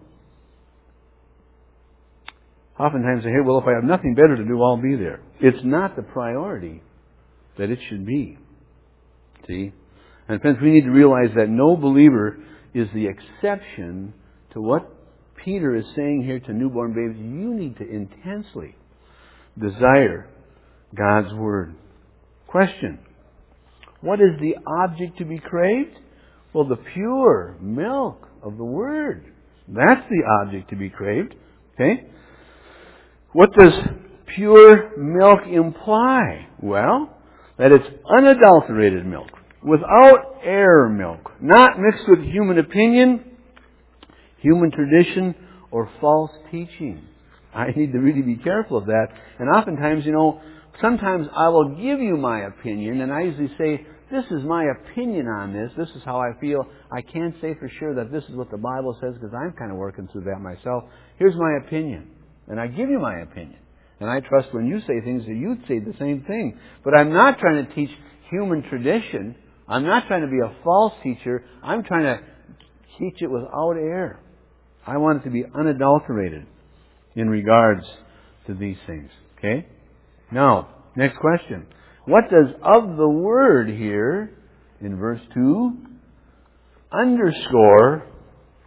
Oftentimes I hear, well, if I have nothing better to do, I'll be there. It's not the priority that it should be. See? And friends, we need to realize that no believer is the exception to what Peter is saying here to newborn babies. You need to intensely desire God's Word. Question. What is the object to be craved? Well, the pure milk of the Word. That's the object to be craved. Okay? What does pure milk imply? Well, that it's unadulterated milk. Without error milk. Not mixed with human opinion, human tradition, or false teaching. I need to really be careful of that. And oftentimes, you know, sometimes I will give you my opinion, and I usually say, this is my opinion on this. This is how I feel. I can't say for sure that this is what the Bible says because I'm kind of working through that myself. Here's my opinion. And I give you my opinion. And I trust when you say things that you'd say the same thing. But I'm not trying to teach human tradition. I'm not trying to be a false teacher. I'm trying to teach it without error. I want it to be unadulterated in regards to these things. Okay? Now, next question. What does of the Word here, in verse two, underscore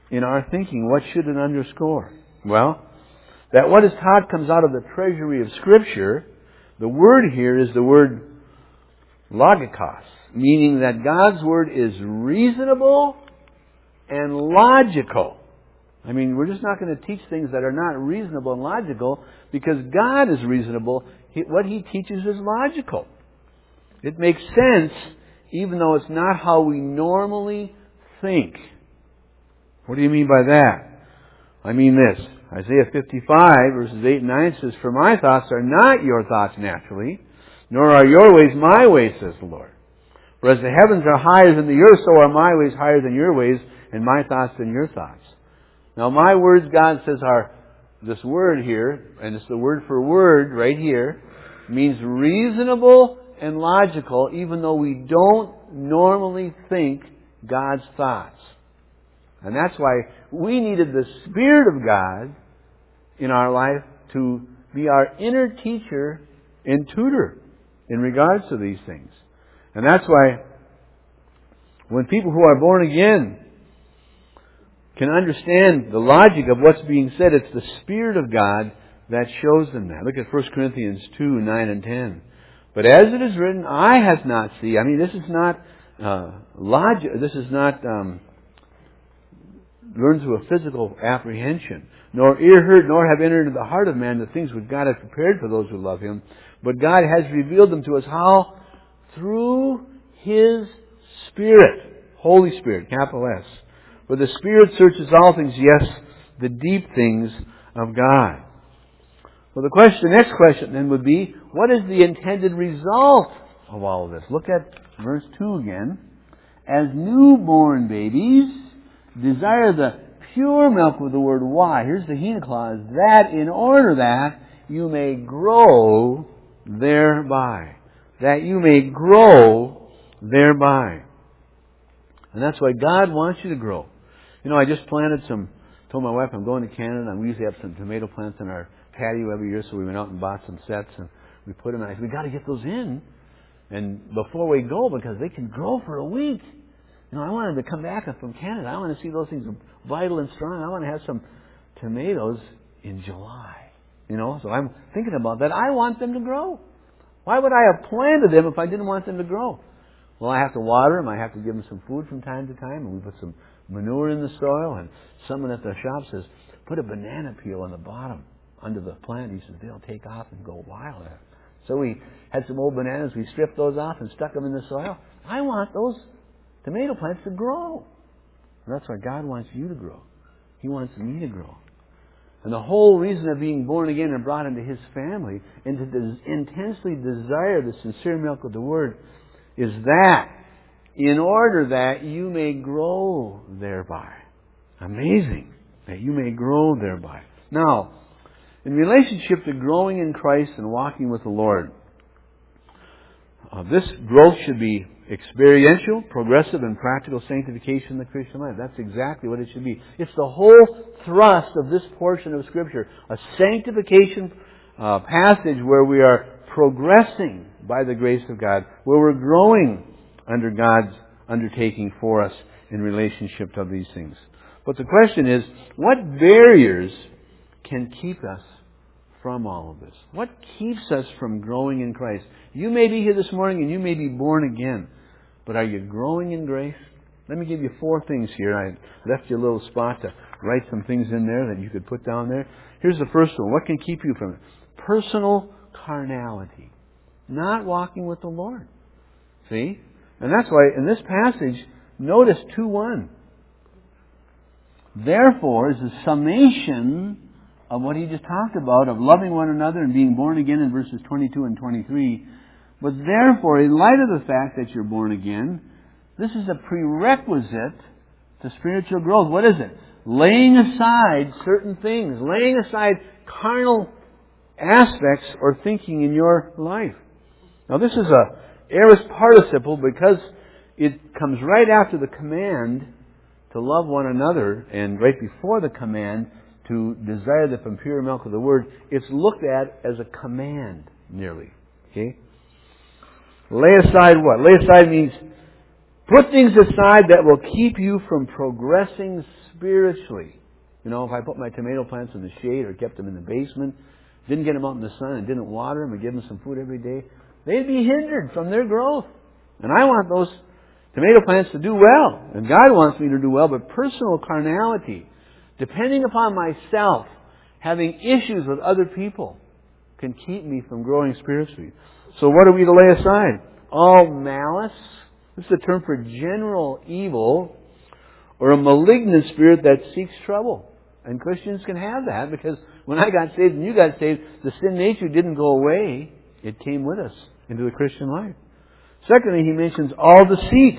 in our thinking. What should it underscore? Well, that what is taught comes out of the treasury of Scripture. The word here is the word logikos, meaning that God's Word is reasonable and logical. I mean, we're just not going to teach things that are not reasonable and logical because God is reasonable. He, what He teaches is logical. It makes sense even though it's not how we normally think. What do you mean by that? I mean this. Isaiah fifty-five verses eight and nine says, "For my thoughts are not your thoughts naturally, nor are your ways my ways, says the Lord. For as the heavens are higher than the earth, so are my ways higher than your ways, and my thoughts than your thoughts." Now my words, God says, are this word here, and it's the word for word right here, means reasonable and logical, even though we don't normally think God's thoughts. And that's why we needed the Spirit of God in our life to be our inner teacher and tutor in regards to these things. And that's why when people who are born again can understand the logic of what's being said, it's the Spirit of God that shows them that. Look at First Corinthians two, nine and ten. "But as it is written, eye has not seen." I mean, this is not uh, logic. This is not um, learned through a physical apprehension. "Nor ear heard, nor have entered into the heart of man the things which God has prepared for those who love Him. But God has revealed them to us." How? Through His Spirit. Holy Spirit, capital S. "For the Spirit searches all things, yes, the deep things of God." Well, the question, the next question then would be, what is the intended result of all of this? Look at verse two again. "As newborn babies, desire the pure milk," with the word "why." Here's the hina clause. "That in order that you may grow thereby." That you may grow thereby. And that's why God wants you to grow. You know, I just planted some, told my wife I'm going to Canada, and we usually have some tomato plants in our patio every year, so we went out and bought some sets, and we put them in. I said, we got to get those in and before we go, because they can grow for a week. You know, I wanted to come back from Canada. I want to see those things vital and strong. I want to have some tomatoes in July. You know, so I'm thinking about that. I want them to grow. Why would I have planted them if I didn't want them to grow? Well, I have to water them. I have to give them some food from time to time. And we put some manure in the soil. And someone at the shop says, put a banana peel on the bottom under the plant. He says, they'll take off and go wild. So we had some old bananas. We stripped those off and stuck them in the soil. I want those tomato plants to grow. And that's why God wants you to grow. He wants me to grow. And the whole reason of being born again and brought into His family and to des- intensely desire the sincere milk of the Word is that in order that you may grow thereby. Amazing. That you may grow thereby. Now, in relationship to growing in Christ and walking with the Lord, uh, this growth should be experiential, progressive, and practical sanctification in the Christian life. That's exactly what it should be. It's the whole thrust of this portion of Scripture. A sanctification uh, passage where we are progressing by the grace of God, where we're growing under God's undertaking for us in relationship to these things. But the question is, what barriers can keep us from all of this? What keeps us from growing in Christ? You may be here this morning and you may be born again, but are you growing in grace? Let me give you four things here. I left you a little spot to write some things in there that you could put down there. Here's the first one. What can keep you from it? Personal carnality. Not walking with the Lord. See? And that's why in this passage, notice two one. Therefore is the summation of what he just talked about, of loving one another and being born again in verses twenty-two and twenty-three. But therefore, in light of the fact that you're born again, this is a prerequisite to spiritual growth. What is it? Laying aside certain things. Laying aside carnal aspects or thinking in your life. Now this is a aorist participle because it comes right after the command to love one another and right before the command to desire the pure milk of the Word. It's looked at as a command, nearly. Okay? Lay aside what? Lay aside means Put things aside that will keep you from progressing spiritually. You know, if I put my tomato plants in the shade or kept them in the basement, didn't get them out in the sun and didn't water them and give them some food every day, they'd be hindered from their growth. And I want those tomato plants to do well. And God wants me to do well, but personal carnality, depending upon myself, having issues with other people, can keep me from growing spiritually. So what are we to lay aside? All malice. This is a term for general evil or a malignant spirit that seeks trouble. And Christians can have that, because when I got saved and you got saved, the sin nature didn't go away. It came with us into the Christian life. Secondly, he mentions all deceit.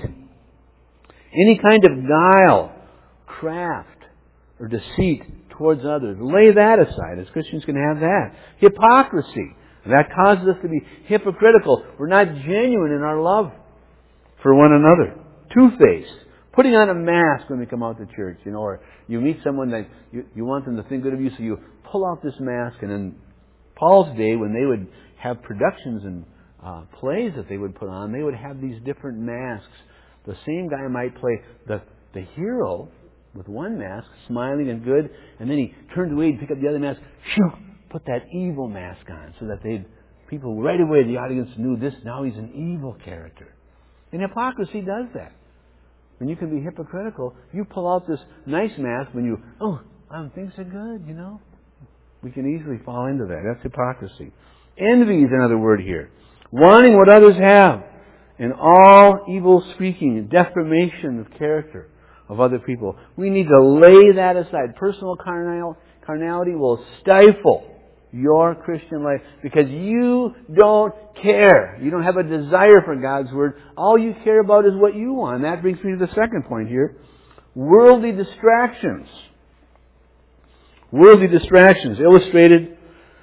Any kind of guile, craft, or deceit towards others. Lay that aside, as Christians can have that. Hypocrisy. That causes us to be hypocritical. We're not genuine in our love for one another. Two-faced. Putting on a mask when we come out to church, you know, or you meet someone that you, you want them to think good of you, so you pull out this mask. And in Paul's day, when they would have productions and uh, plays that they would put on, they would have these different masks. The same guy might play the, the hero with one mask, smiling and good, and then he turned away and picked up the other mask, shoo, put that evil mask on, so that they'd, people right away, the audience knew this, now he's an evil character. And hypocrisy does that. When you can be hypocritical, you pull out this nice mask when you, oh, um, things are good, you know. We can easily fall into that. That's hypocrisy. Envy is another word here. Wanting what others have. And all evil speaking and defamation of character of other people. We need to lay that aside. Personal carnal, carnality will stifle your Christian life, because you don't care. You don't have a desire for God's Word. All you care about is what you want. And that brings me to the second point here. Worldly distractions. Worldly distractions, illustrated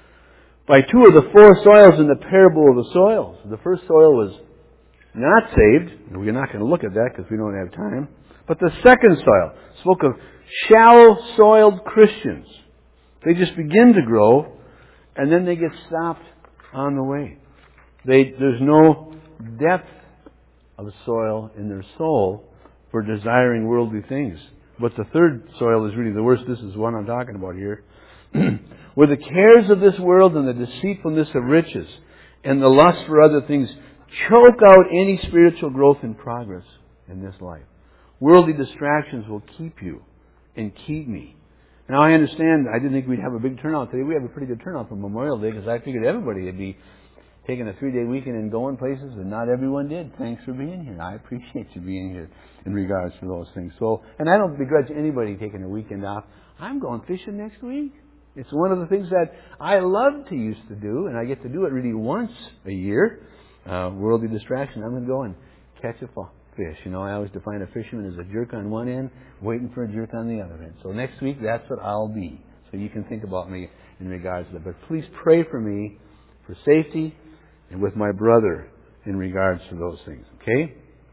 by two of the four soils in the parable of the soils. The first soil was not saved. We're not going to look at that because we don't have time. But the second soil spoke of shallow-soiled Christians. They just begin to grow, and then they get stopped on the way. They, there's no depth of soil in their soul for desiring worldly things. But the third soil is really the worst. This is one I'm talking about here. Where the cares of this world and the deceitfulness of riches and the lust for other things choke out any spiritual growth and progress in this life. Worldly distractions will keep you and keep me. Now, I understand, I didn't think we'd have a big turnout today. We have a pretty good turnout for Memorial Day, because I figured everybody would be taking a three-day weekend and going places, and not everyone did. Thanks for being here. I appreciate you being here in regards to those things. So, and I don't begrudge anybody taking a weekend off. I'm going fishing next week. It's one of the things that I love to used to do, and I get to do it really once a year. Uh, worldly distraction. I'm going to go and catch a fish. You know, I always define a fisherman as a jerk on one end, waiting for a jerk on the other end. So next week, that's what I'll be. So you can think about me in regards to that. But please pray for me for safety and with my brother in regards to those things. Okay?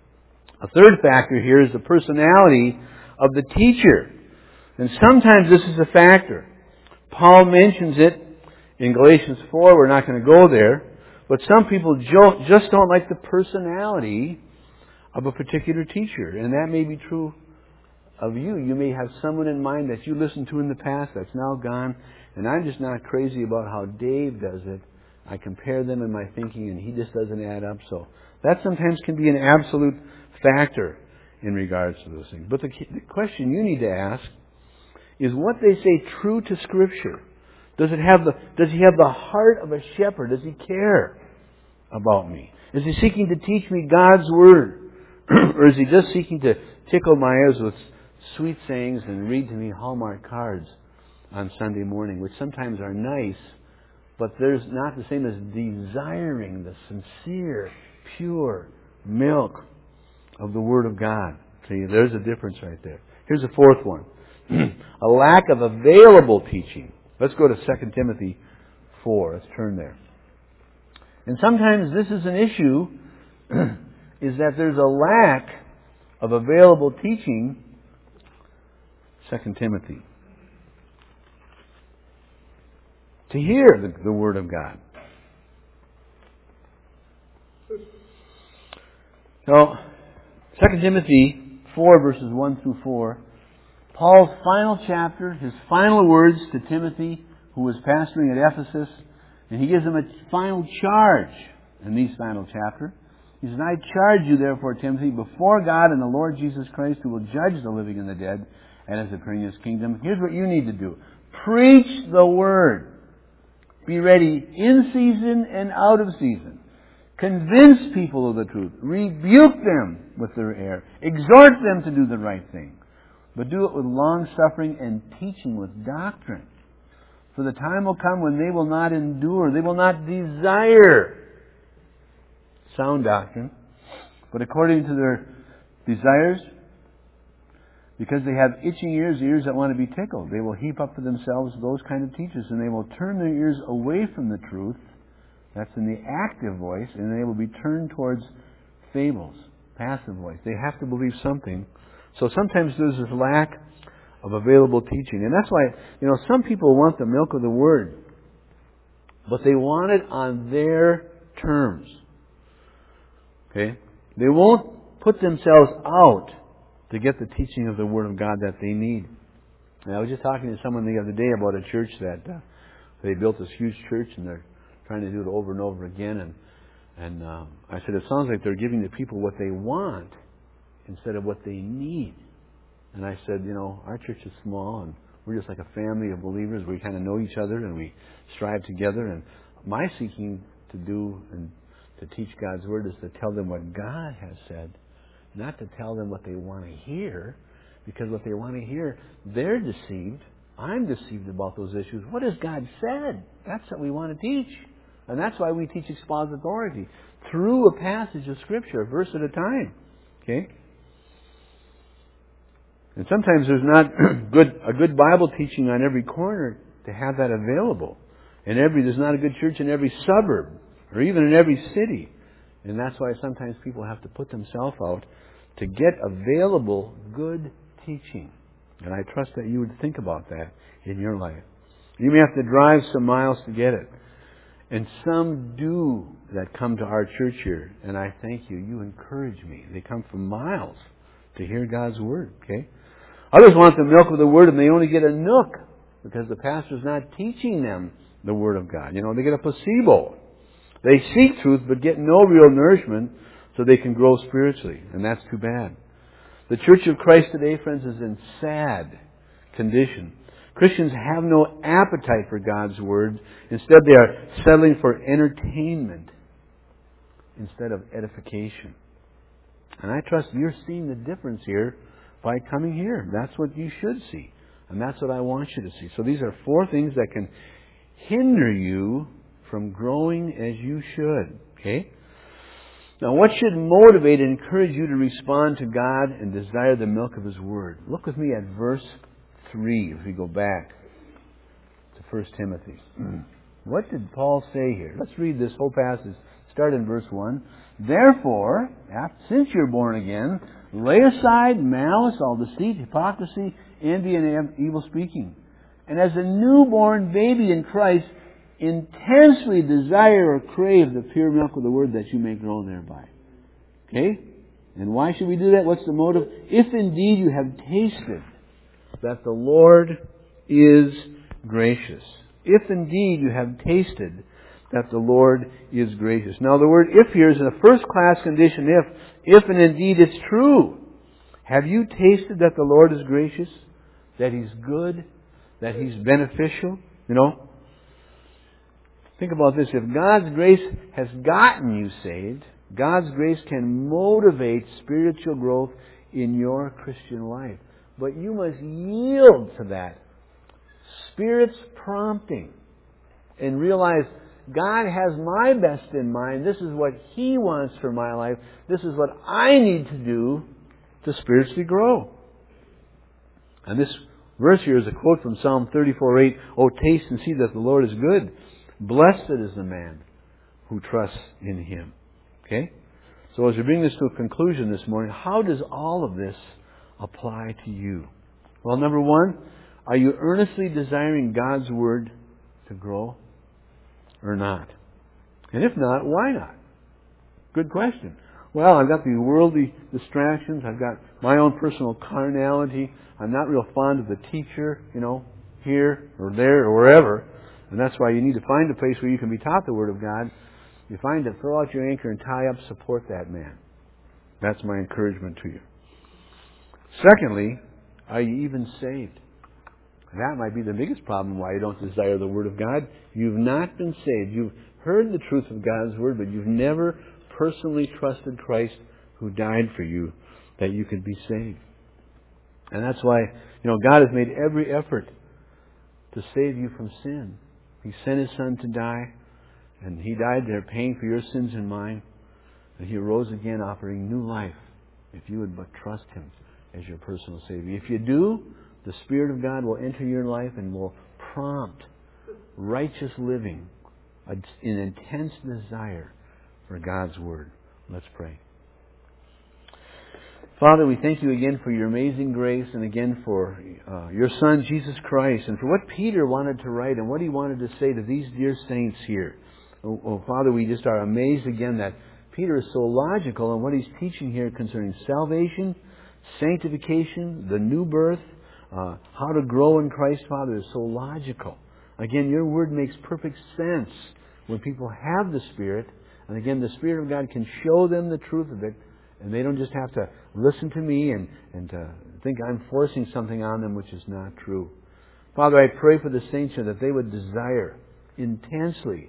A third factor here is the personality of the teacher. And sometimes this is a factor. Paul mentions it in Galatians four. We're not going to go there. But some people just don't like the personality of a particular teacher. And that may be true of you. You may have someone in mind that you listened to in the past that's now gone. And I'm just not crazy about how Dave does it. I compare them in my thinking, and he just doesn't add up. So that sometimes can be an absolute factor in regards to those things. But the, the question you need to ask is, what they say true to Scripture? Does it have the? Does he have the heart of a shepherd? Does he care about me? Is he seeking to teach me God's Word? Or is he just seeking to tickle my ears with sweet sayings and read to me Hallmark cards on Sunday morning, which sometimes are nice, but there's not the same as desiring the sincere, pure milk of the Word of God. See, there's a difference right there. Here's a fourth one. A lack of available teaching. Let's go to Second Timothy four. Let's turn there. And sometimes this is an issue, is that there's a lack of available teaching. Second Timothy. To hear the, the Word of God. Now, Second Timothy four, verses one through four. Paul's final chapter, his final words to Timothy, who was pastoring at Ephesus, and he gives him a final charge in these final chapter. He says, I charge you therefore, Timothy, before God and the Lord Jesus Christ, who will judge the living and the dead, and is appearing in His kingdom. Here's what you need to do. Preach the Word. Be ready in season and out of season. Convince people of the truth. Rebuke them with their error. Exhort them to do the right thing. But do it with long suffering and teaching with doctrine. For the time will come when they will not endure, they will not desire sound doctrine, but according to their desires, because they have itching ears, ears that want to be tickled, they will heap up for themselves those kind of teachers, and they will turn their ears away from the truth. That's in the active voice, and they will be turned towards fables, passive voice. They have to believe something. So sometimes there's this lack of available teaching. And that's why, you know, some people want the milk of the Word, but they want it on their terms. Okay? They won't put themselves out to get the teaching of the Word of God that they need. And I was just talking to someone the other day about a church that uh, they built this huge church, and they're trying to do it over and over again. And and uh, I said, it sounds like they're giving the people what they want instead of what they need. And I said, you know, our church is small, and we're just like a family of believers. We kind of know each other, and we strive together. And my seeking to do and to teach God's Word is to tell them what God has said, not to tell them what they want to hear, because what they want to hear, they're deceived. I'm deceived about those issues. What has God said? That's what we want to teach. And that's why we teach expository, through a passage of Scripture, a verse at a time. Okay? And sometimes there's not good a good Bible teaching on every corner to have that available. And every there's not a good church in every suburb or even in every city. And that's why sometimes people have to put themselves out to get available good teaching. And I trust that you would think about that in your life. You may have to drive some miles to get it. And some do that come to our church here. And I thank you. You encourage me. They come from miles to hear God's Word. Okay? Others want the milk of the Word, and they only get a nook because the pastor's not teaching them the Word of God. You know, they get a placebo. They seek truth but get no real nourishment so they can grow spiritually. And that's too bad. The Church of Christ today, friends, is in sad condition. Christians have no appetite for God's Word. Instead, they are settling for entertainment instead of edification. And I trust you're seeing the difference here by coming here. That's what you should see. And that's what I want you to see. So these are four things that can hinder you from growing as you should. Okay? Now, what should motivate and encourage you to respond to God and desire the milk of His Word? Look with me at verse three, if we go back to First Timothy. What did Paul say here? Let's read this whole passage. Start in verse one. Therefore, since you're born again, lay aside malice, all deceit, hypocrisy, envy, and evil speaking. And as a newborn baby in Christ, intensely desire or crave the pure milk of the Word that you may grow thereby. Okay? And why should we do that? What's the motive? If indeed you have tasted that the Lord is gracious. If indeed you have tasted that the Lord is gracious. Now the word if here is in a first class condition if. If and indeed it's true. Have you tasted that the Lord is gracious? That He's good? That He's beneficial? You know? Think about this. If God's grace has gotten you saved, God's grace can motivate spiritual growth in your Christian life. But you must yield to that Spirit's prompting and realize God has my best in mind. This is what He wants for my life. This is what I need to do to spiritually grow. And this verse here is a quote from Psalm thirty-four eight. Oh, taste and see that the Lord is good. Blessed is the man who trusts in Him. Okay? So as we bring this to a conclusion this morning, how does all of this apply to you? Well, number one, are you earnestly desiring God's Word to grow or not? And if not, why not? Good question. Well, I've got these worldly distractions. I've got my own personal carnality. I'm not real fond of the teacher, you know, here or there or wherever. And that's why you need to find a place where you can be taught the Word of God. You find it, throw out your anchor and tie up, support that man. That's my encouragement to you. Secondly, are you even saved? That might be the biggest problem why you don't desire the Word of God. You've not been saved. You've heard the truth of God's Word, but you've never personally trusted Christ who died for you that you could be saved. And that's why, you know, God has made every effort to save you from sin. He sent His Son to die, and He died there paying for your sins and mine. And He rose again offering new life if you would but trust Him as your personal Savior. If you do, the Spirit of God will enter your life and will prompt righteous living, an intense desire for God's Word. Let's pray. Father, we thank you again for your amazing grace and again for uh, your Son, Jesus Christ, and for what Peter wanted to write and what he wanted to say to these dear saints here. Oh, oh, Father, we just are amazed again that Peter is so logical in what he's teaching here concerning salvation, sanctification, the new birth, uh, how to grow in Christ, Father, is so logical. Again, your Word makes perfect sense when people have the Spirit. And again, the Spirit of God can show them the truth of it, and they don't just have to listen to me and, and uh, think I'm forcing something on them which is not true. Father, I pray for the saints here that they would desire intensely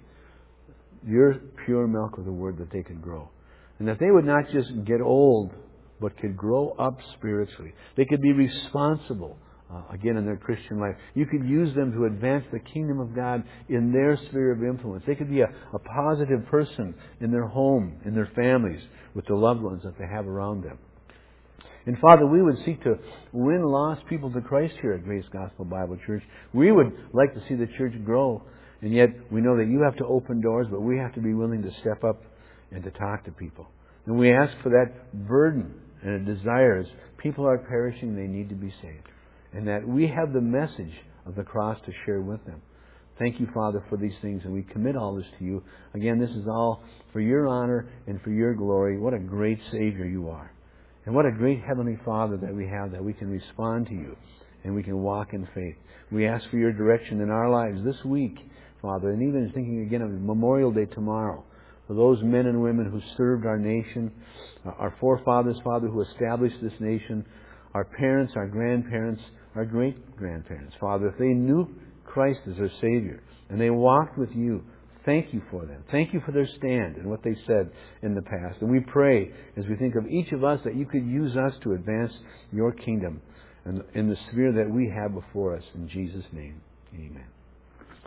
your pure milk of the Word, that they could grow. And that they would not just get old, but could grow up spiritually. They could be responsible, uh, again, in their Christian life. You could use them to advance the kingdom of God in their sphere of influence. They could be a, a positive person in their home, in their families, with the loved ones that they have around them. And Father, we would seek to win lost people to Christ here at Grace Gospel Bible Church. We would like to see the church grow, and yet we know that you have to open doors, but we have to be willing to step up and to talk to people. And we ask for that burden and a desire as people are perishing, they need to be saved. And that we have the message of the cross to share with them. Thank you, Father, for these things, and we commit all this to you. Again, this is all for your honor and for your glory. What a great Savior you are. And what a great Heavenly Father that we have, that we can respond to you and we can walk in faith. We ask for your direction in our lives this week, Father, and even thinking again of Memorial Day tomorrow, for those men and women who served our nation, our forefathers, Father, who established this nation, our parents, our grandparents, our great-grandparents. Father, if they knew Christ as their Savior and they walked with you, thank you for them. Thank you for their stand and what they said in the past. And we pray, as we think of each of us, that you could use us to advance your kingdom and in the sphere that we have before us. In Jesus' name, amen.